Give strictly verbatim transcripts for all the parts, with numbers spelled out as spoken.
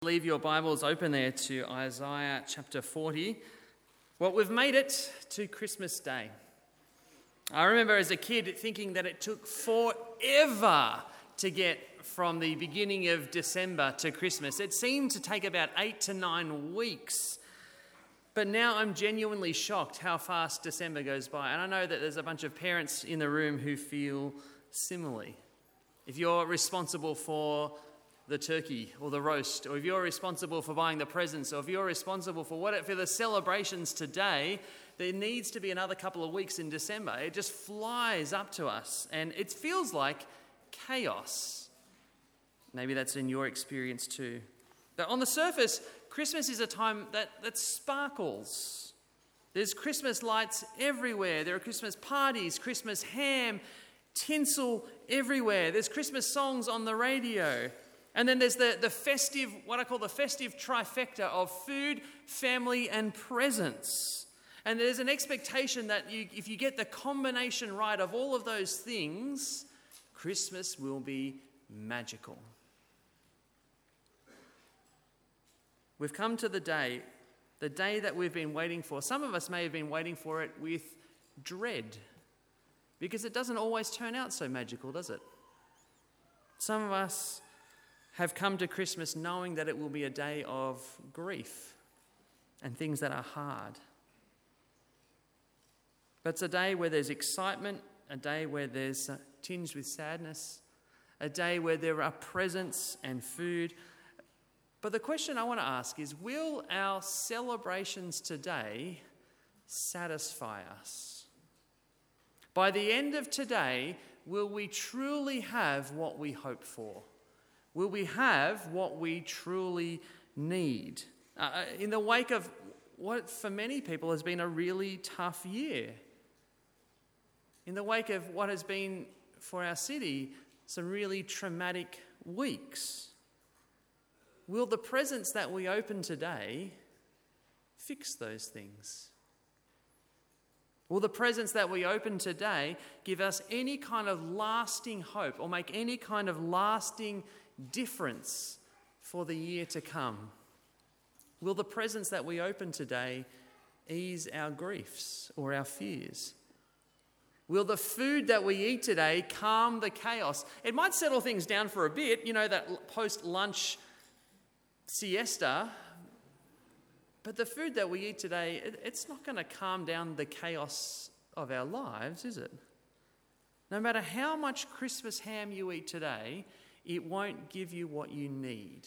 Leave your Bibles open there to Isaiah chapter forty. Well, we've made it to Christmas Day. I remember as a kid thinking that it took forever to get from the beginning of December to Christmas. It seemed to take about eight to nine weeks. But now I'm genuinely shocked how fast December goes by. And I know that there's a bunch of parents in the room who feel similarly. If you're responsible for the turkey or the roast, or if you're responsible for buying the presents, or if you're responsible for what for the celebrations today, there needs to be another couple of weeks in December. It just flies up to us, and it feels like chaos. Maybe that's in your experience too. But on the surface, Christmas is a time that, that sparkles. There's Christmas lights everywhere. There are Christmas parties, Christmas ham, tinsel everywhere. There's Christmas songs on the radio. And then there's the, the festive, what I call the festive trifecta of food, family, and presents. And there's an expectation that you, if you get the combination right of all of those things, Christmas will be magical. We've come to the day, the day that we've been waiting for. Some of us may have been waiting for it with dread, because it doesn't always turn out so magical, does it? Some of us have come to Christmas knowing that it will be a day of grief and things that are hard. But it's a day where there's excitement, a day where there's tinged with sadness, a day where there are presents and food. But the question I want to ask is, will our celebrations today satisfy us? By the end of today, will we truly have what we hope for? Will we have what we truly need? Uh, in the wake of what for many people has been a really tough year. In the wake of what has been for our city some really traumatic weeks. Will the presents that we open today fix those things? Will the presents that we open today give us any kind of lasting hope or make any kind of lasting difference for the year to come? Will the presents that we open today ease our griefs or our fears? Will the food that we eat today calm the chaos? It might settle things down for a bit, you know, that post-lunch siesta, but the food that we eat today, it, it's not going to calm down the chaos of our lives, is it? No matter how much Christmas ham you eat today, it won't give you what you need.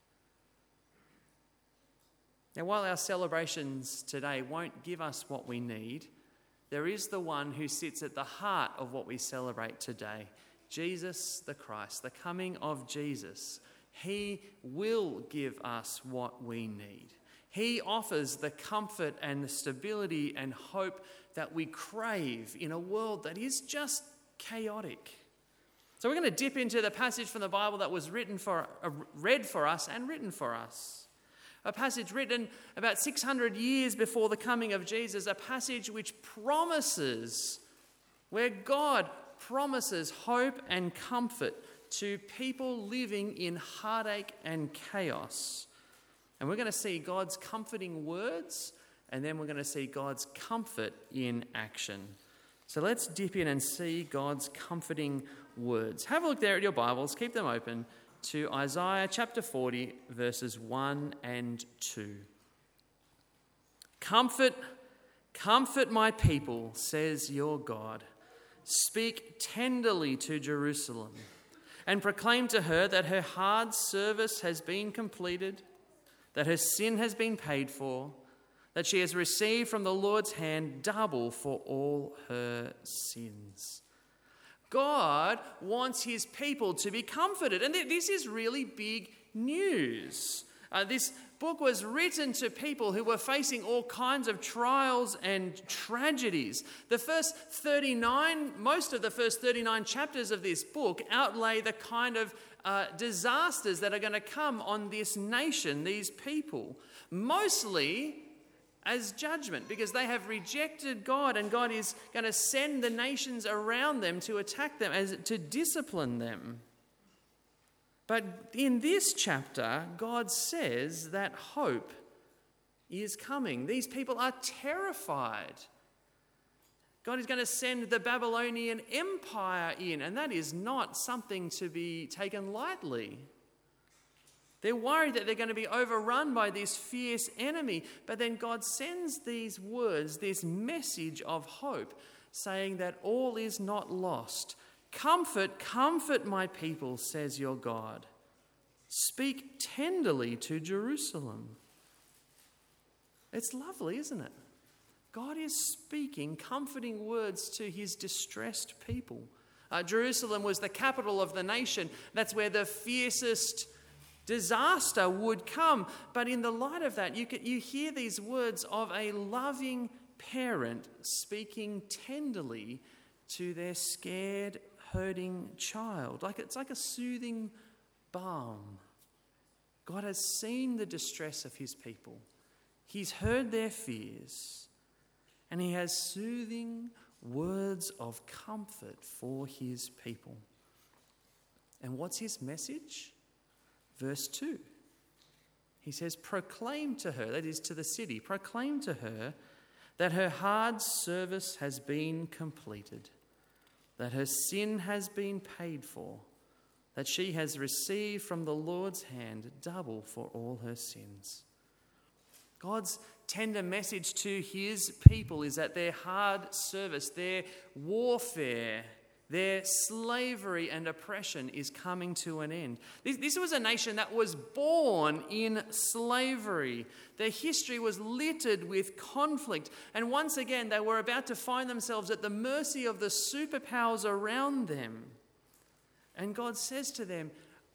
Now, while our celebrations today won't give us what we need, there is the one who sits at the heart of what we celebrate today, Jesus the Christ, the coming of Jesus. He will give us what we need. He offers the comfort and the stability and hope that we crave in a world that is just chaotic. So we're going to dip into the passage from the Bible that was written for, uh, read for us and written for us. A passage written about six hundred years before the coming of Jesus, a passage which promises, where God promises hope and comfort to people living in heartache and chaos. And we're going to see God's comforting words, and then we're going to see God's comfort in action. So let's dip in and see God's comforting words. Have a look there at your Bibles, keep them open to Isaiah chapter forty, verses one and two. Comfort, comfort my people, says your God. Speak tenderly to Jerusalem and proclaim to her that her hard service has been completed, that her sin has been paid for, that she has received from the Lord's hand double for all her sins. God wants his people to be comforted. And this is really big news. Uh, this book was written to people who were facing all kinds of trials and tragedies. The first thirty-nine, most of the first thirty-nine chapters of this book outlay the kind of uh, disasters that are going to come on this nation, these people. Mostly as judgment, because they have rejected God, and God is going to send the nations around them to attack them, as to discipline them. But in this chapter, God says that hope is coming. These people are terrified. God is going to send the Babylonian Empire in, and that is not something to be taken lightly. They're worried that they're going to be overrun by this fierce enemy, but then God sends these words, this message of hope, saying that all is not lost. Comfort, comfort my people, says your God. Speak tenderly to Jerusalem. It's lovely, isn't it? God is speaking comforting words to his distressed people. Uh, Jerusalem was the capital of the nation. That's where the fiercest disaster would come. But in the light of that, you, can, you hear these words of a loving parent speaking tenderly to their scared, hurting child. Like it's like a soothing balm. God has seen the distress of his people. He's heard their fears, and he has soothing words of comfort for his people. And what's his message? Verse two. He says, proclaim to her, that is to the city, proclaim to her that her hard service has been completed, that her sin has been paid for, that she has received from the Lord's hand double for all her sins. God's tender message to his people is that their hard service, their warfare, their slavery and oppression is coming to an end. This, this was a nation that was born in slavery. Their history was littered with conflict. And once again, they were about to find themselves at the mercy of the superpowers around them. And God says to them,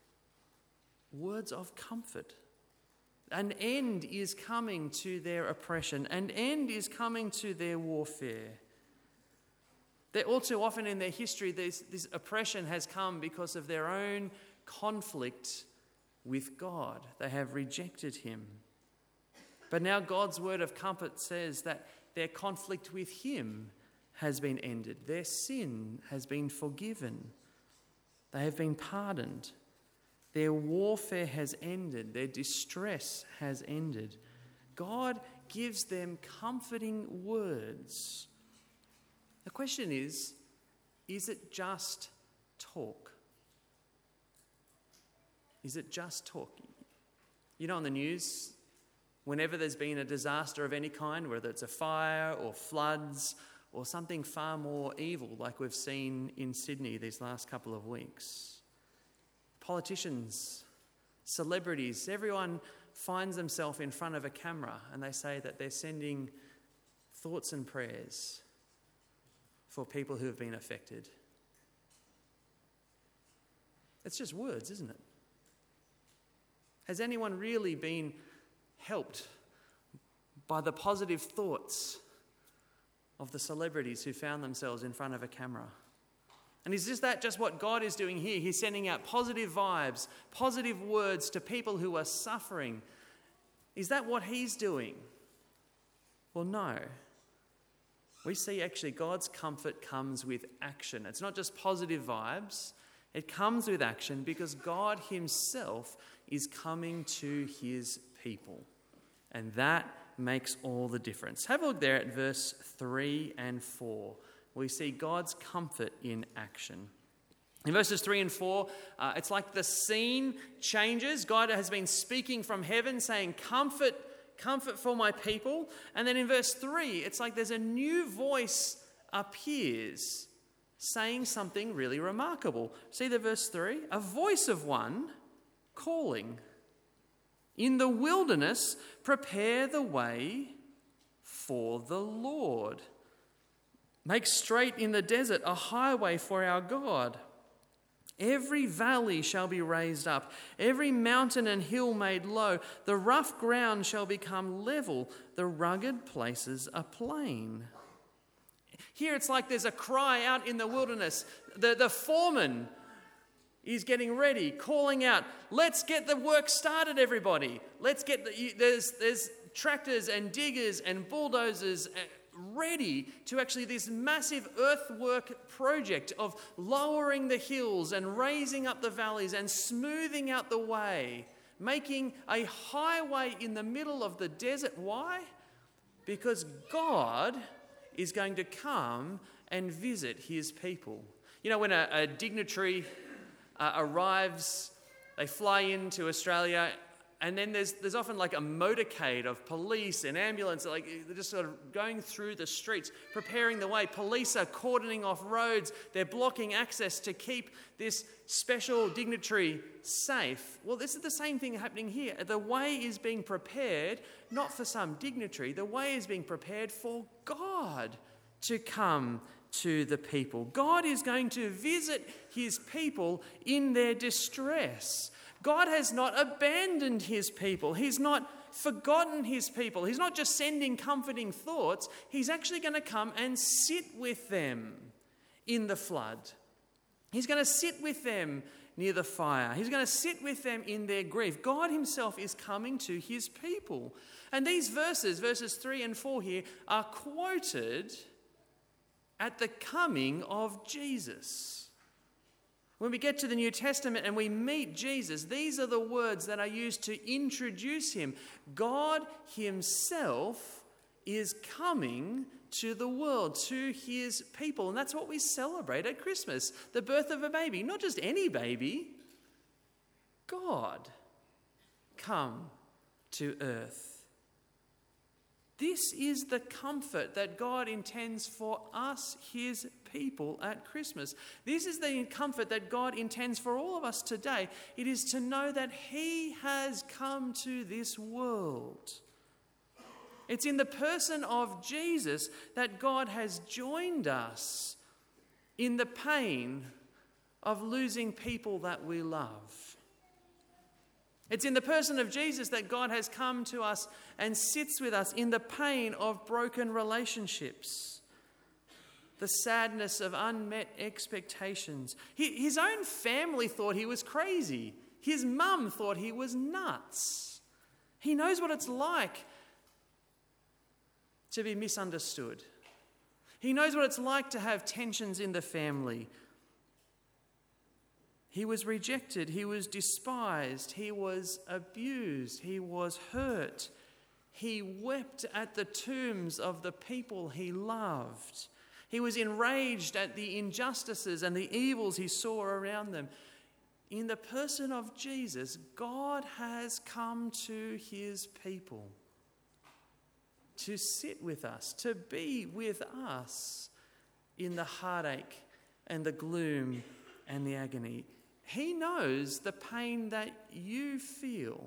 words of comfort. An end is coming to their oppression. An end is coming to their warfare. They're all too often in their history, this, this oppression has come because of their own conflict with God. They have rejected him. But now God's word of comfort says that their conflict with him has been ended. Their sin has been forgiven. They have been pardoned. Their warfare has ended. Their distress has ended. God gives them comforting words. The question is, is it just talk? Is it just talk? You know, on the news, whenever there's been a disaster of any kind, whether it's a fire or floods or something far more evil like we've seen in Sydney these last couple of weeks, politicians, celebrities, everyone finds themselves in front of a camera and they say that they're sending thoughts and prayers for people who have been affected. It's just words, isn't it? Has anyone really been helped by the positive thoughts of the celebrities who found themselves in front of a camera? And is just that just what God is doing here? He's sending out positive vibes, positive words to people who are suffering. Is that what he's doing? Well, no. We see actually God's comfort comes with action. It's not just positive vibes. It comes with action because God himself is coming to his people. And that makes all the difference. Have a look there at verse three and four. We see God's comfort in action. In verses three and four, uh, it's like the scene changes. God has been speaking from heaven saying, comfort, comfort for my people. And then in verse three, it's like there's a new voice appears saying something really remarkable. See the verse three? A voice of one calling, in the wilderness, prepare the way for the Lord. Make straight in the desert a highway for our God. Every valley shall be raised up, every mountain and hill made low. The rough ground shall become level, the rugged places a plain. Here it's like there's a cry out in the wilderness. The, the foreman is getting ready, calling out, let's get the work started, everybody. Let's get the, there's, there's tractors and diggers and bulldozers ready to actually this massive earthwork project of lowering the hills and raising up the valleys and smoothing out the way, making a highway in the middle of the desert. Why? Because God is going to come and visit his people. You know, when a, a dignitary uh, arrives, they fly into Australia, and then there's there's often like a motorcade of police and ambulance, like they're just sort of going through the streets, preparing the way. Police are cordoning off roads. They're blocking access to keep this special dignitary safe. Well, this is the same thing happening here. The way is being prepared, not for some dignitary. The way is being prepared for God to come to the people. God is going to visit his people in their distress. God has not abandoned his people. He's not forgotten his people. He's not just sending comforting thoughts. He's actually going to come and sit with them in the flood. He's going to sit with them near the fire. He's going to sit with them in their grief. God himself is coming to his people. And these verses, verses three and four here, are quoted at the coming of Jesus. When we get to the New Testament and we meet Jesus, these are the words that are used to introduce him. God himself is coming to the world, to his people. And that's what we celebrate at Christmas, the birth of a baby. Not just any baby, God come to earth. This is the comfort that God intends for us, his people, at Christmas. This is the comfort that God intends for all of us today. It is to know that he has come to this world. It's in the person of Jesus that God has joined us in the pain of losing people that we love. It's in the person of Jesus that God has come to us and sits with us in the pain of broken relationships, the sadness of unmet expectations. His own family thought he was crazy. His mum thought he was nuts. He knows what it's like to be misunderstood. He knows what it's like to have tensions in the family. He was rejected, he was despised, he was abused, he was hurt. He wept at the tombs of the people he loved. He was enraged at the injustices and the evils he saw around them. In the person of Jesus, God has come to his people to sit with us, to be with us in the heartache and the gloom and the agony. He knows the pain that you feel.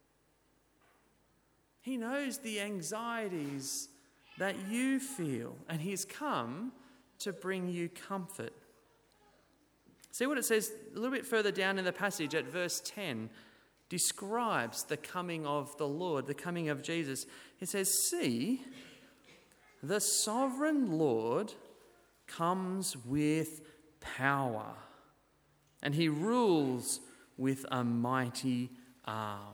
He knows the anxieties that you feel, and he's come to bring you comfort. See what it says a little bit further down in the passage at verse ten, describes the coming of the Lord, the coming of Jesus. It says, "See, the sovereign Lord comes with power, and he rules with a mighty arm."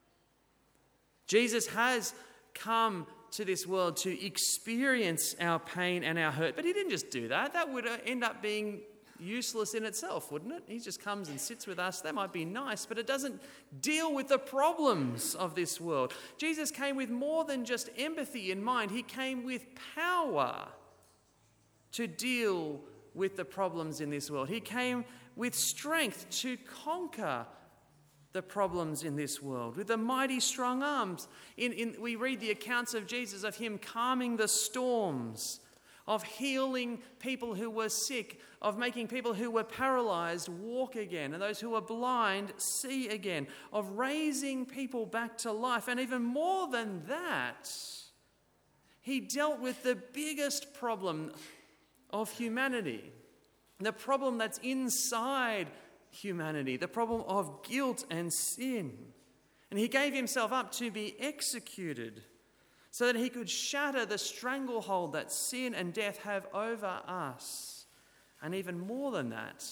Jesus has come to this world to experience our pain and our hurt, but he didn't just do that. That would end up being useless in itself, wouldn't it? He just comes and sits with us. That might be nice, but it doesn't deal with the problems of this world. Jesus came with more than just empathy in mind. He came with power to deal with the problems in this world. He came with strength to conquer the problems in this world, with the mighty strong arms. In, in, we read the accounts of Jesus, of him calming the storms, of healing people who were sick, of making people who were paralyzed walk again, and those who were blind see again, of raising people back to life. And even more than that, he dealt with the biggest problem of humanity, the problem that's inside humanity, the problem of guilt and sin. And he gave himself up to be executed so that he could shatter the stranglehold that sin and death have over us. And even more than that,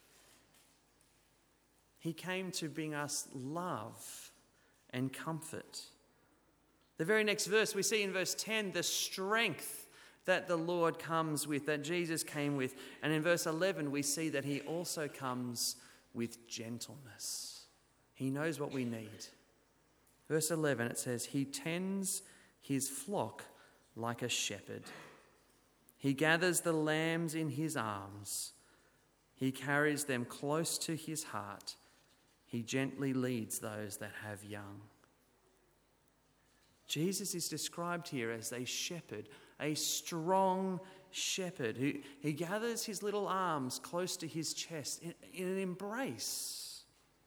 he came to bring us love and comfort. The very next verse, we see in verse ten the strength that the Lord comes with, that Jesus came with. And in verse eleven, we see that he also comes with gentleness. He knows what we need. Verse eleven, it says, he tends his flock like a shepherd. He gathers the lambs in his arms. He carries them close to his heart. He gently leads those that have young. Jesus is described here as a shepherd, a strong shepherd who he gathers his little arms close to his chest in, in an embrace.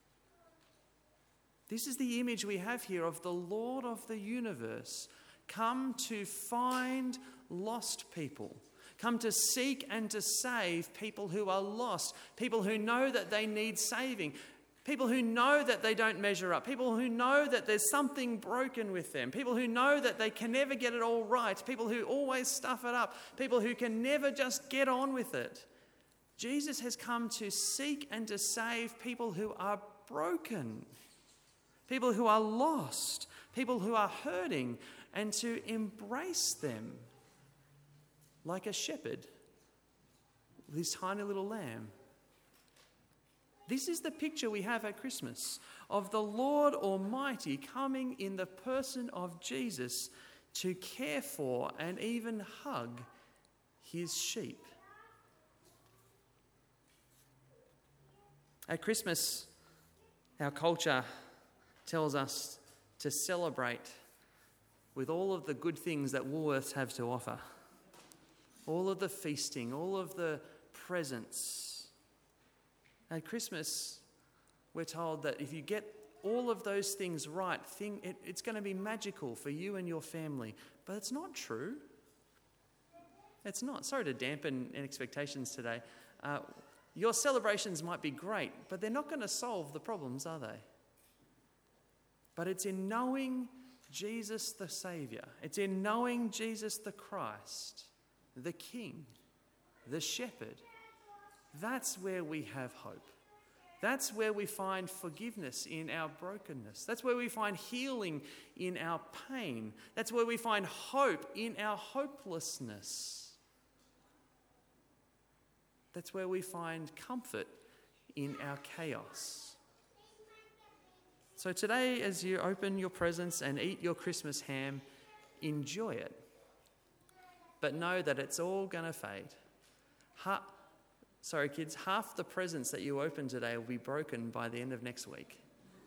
This is the image we have here of the Lord of the universe, come to find lost people, come to seek and to save people who are lost, people who know that they need saving, people who know that they don't measure up, people who know that there's something broken with them, people who know that they can never get it all right, people who always stuff it up, people who can never just get on with it. Jesus has come to seek and to save people who are broken, people who are lost, people who are hurting, and to embrace them like a shepherd with his tiny little lamb. This is the picture we have at Christmas of the Lord Almighty coming in the person of Jesus to care for and even hug his sheep. At Christmas, our culture tells us to celebrate with all of the good things that Woolworths have to offer. All of the feasting, all of the presents. At Christmas, we're told that if you get all of those things right, thing, it, it's going to be magical for you and your family. But it's not true. It's not. Sorry to dampen expectations today. Uh, your celebrations might be great, but they're not going to solve the problems, are they? But it's in knowing Jesus the Saviour. It's in knowing Jesus the Christ, the King, the Shepherd. That's where we have hope. That's where we find forgiveness in our brokenness. That's where we find healing in our pain. That's where we find hope in our hopelessness. That's where we find comfort in our chaos. So today, as you open your presents and eat your Christmas ham, enjoy it. But know that it's all going to fade. Ha- Sorry, kids, half the presents that you open today will be broken by the end of next week.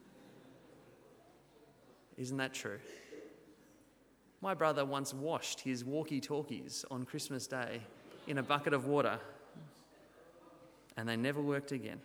Isn't that true? My brother once washed his walkie-talkies on Christmas Day in a bucket of water, and they never worked again.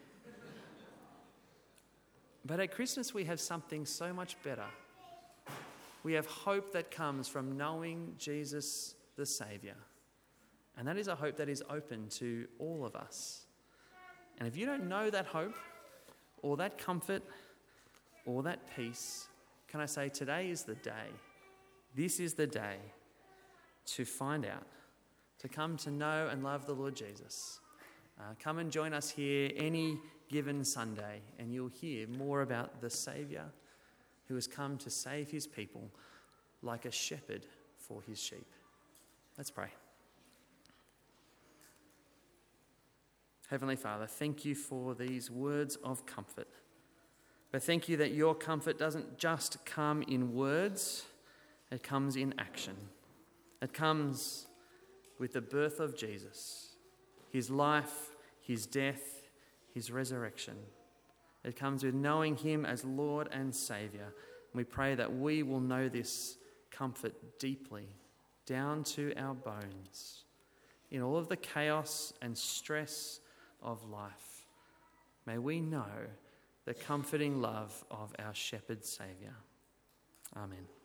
But at Christmas we have something so much better. We have hope that comes from knowing Jesus the Saviour. And that is a hope that is open to all of us. And if you don't know that hope, or that comfort, or that peace, can I say today is the day. This is the day to find out, to come to know and love the Lord Jesus. Uh, come and join us here any given Sunday, and you'll hear more about the Saviour who has come to save his people like a shepherd for his sheep. Let's pray. Heavenly Father, thank you for these words of comfort. But thank you that your comfort doesn't just come in words, it comes in action. It comes with the birth of Jesus, his life, his death, his resurrection. It comes with knowing him as Lord and Saviour. We pray that we will know this comfort deeply, down to our bones, in all of the chaos and stress of life. May we know the comforting love of our shepherd Saviour. Amen.